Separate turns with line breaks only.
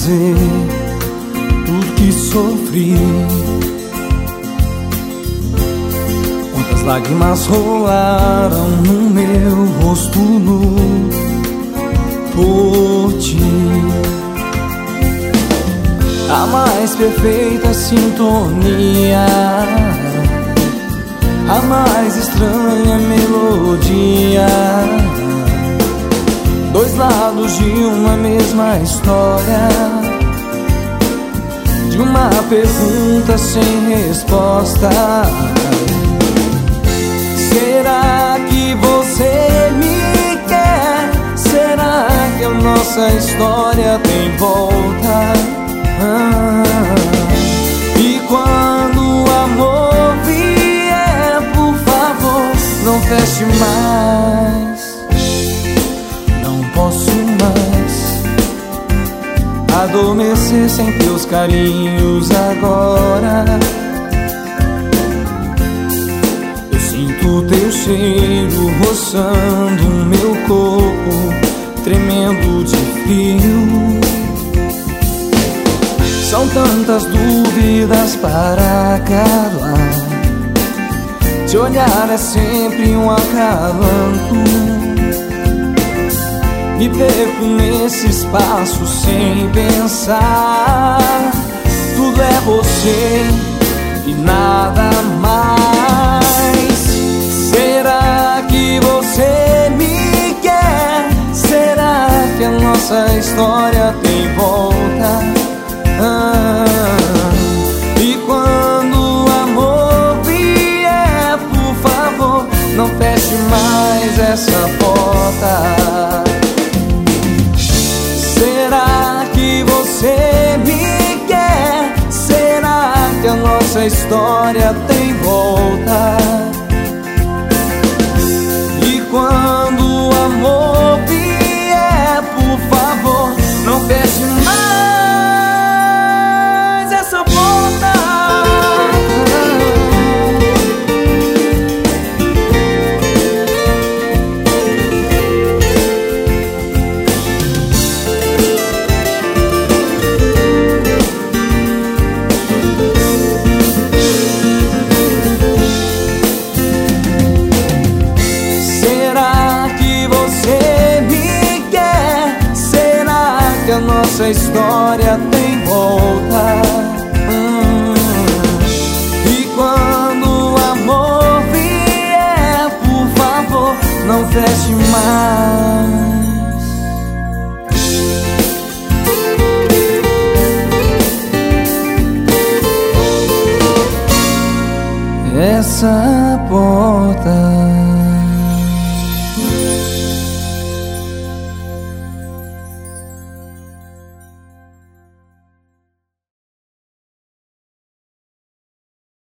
desfazer tudo que sofri. Quantas lágrimas rolaram no meu rosto nu por ti. A mais perfeita sintonia, a mais estranha melodia, dois lados de uma mesma história, de uma pergunta sem resposta. Será que você me quer? Será que a nossa história tem volta? E quando o amor vier, por favor, não feche mais. Não posso mais adormecer sem teus carinhos agora. Eu sinto teu cheiro roçando o meu corpo, tremendo de frio. São tantas dúvidas para calar. Te olhar é sempre um acalanto. Me perco nesse espaço sem pensar. Tudo é você e nada mais. Será que você me quer? Será que a nossa história tem volta? E quando o amor vier, por favor, não feche mais essa porta. Será que você me quer? Será que a nossa história tem volta? E quando o amor vier, por favor, não feche mais. A nossa história tem volta. E quando o amor vier, por favor, não feche mais.